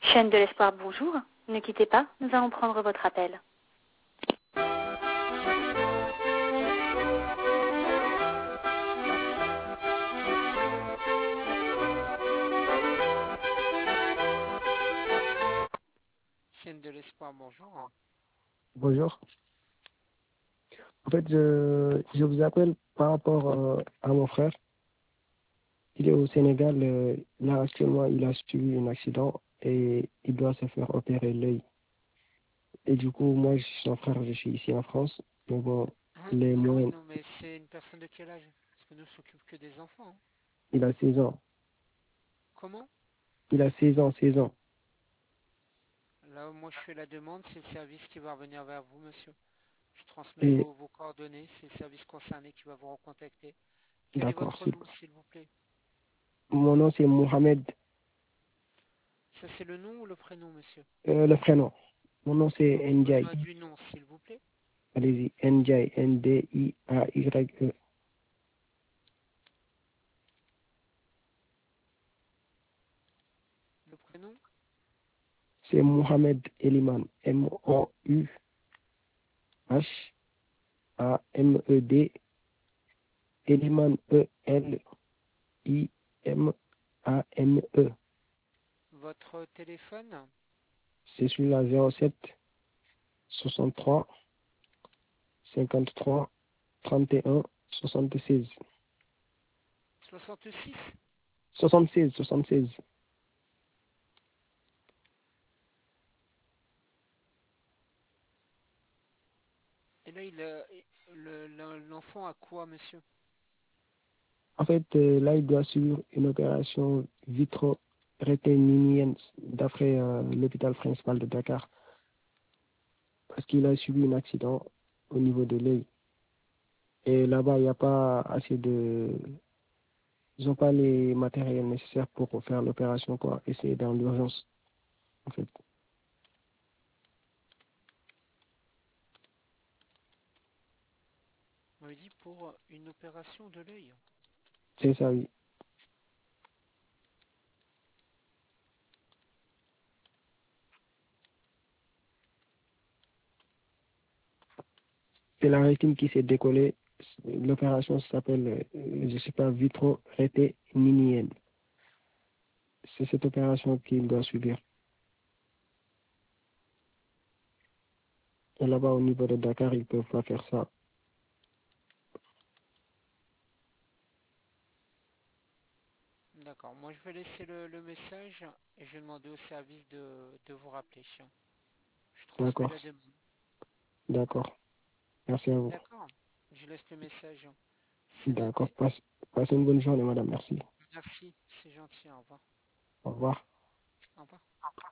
Chaîne de l'espoir, bonjour. Ne quittez pas, nous allons prendre votre appel. Chaîne de l'espoir, bonjour. Bonjour. En fait, je vous appelle par rapport à mon frère. Il est au Sénégal. Là, actuellement, il a subi un accident et il doit se faire opérer l'œil. Et du coup, moi, je suis son frère, je suis ici en France. Mais bon, les Ah oui, moyens, non, mais c'est une personne de quel âge? Parce que nous, on s'occupe que des enfants, hein. il a 16 ans. Comment? Il a 16 ans, 16 ans. Là où moi je fais la demande, c'est le service qui va revenir vers vous, monsieur. Je transmets Et vos coordonnées, c'est le service concerné qui va vous recontacter. Quel est d'accord, votre nom, s'il vous plaît? mon nom, c'est Mohamed. Ça, c'est le nom ou le prénom, monsieur? Le prénom. Mon nom, c'est J'ai Ndiaye. besoin du nom, s'il vous plaît. Allez-y, Ndiaye, Ndiaye. Le prénom? C'est Mohamed Eliman. Mohuhamed. Eliman, Elimane. Votre téléphone? C'est celui-là, 07 63 53 31 76. 66? 76, 76. Et là, l'enfant a quoi, monsieur? En fait, là, il doit suivre une opération vitro-rétinienne d'après l'hôpital principal de Dakar. Parce qu'il a subi un accident au niveau de l'œil. Et là-bas, il n'y a pas assez de... Ils n'ont pas les matériels nécessaires pour faire l'opération, quoi. Et c'est dans l'urgence, en fait. On me dit pour une opération de l'œil. C'est ça, oui. C'est la rétine qui s'est décollée. L'opération s'appelle, je ne sais pas, vitro-rétinienne. C'est cette opération qu'il doit subir. Et là-bas, au niveau de Dakar, ils ne peuvent pas faire ça. D'accord, moi je vais laisser le message et je vais demander au service de vous rappeler. Je transmets D'accord. la demande. D'accord. Merci à vous. D'accord, je laisse le message. C'est D'accord. noté. Passez une bonne journée, madame. Merci. Merci, c'est gentil, au revoir. Au revoir. Au revoir.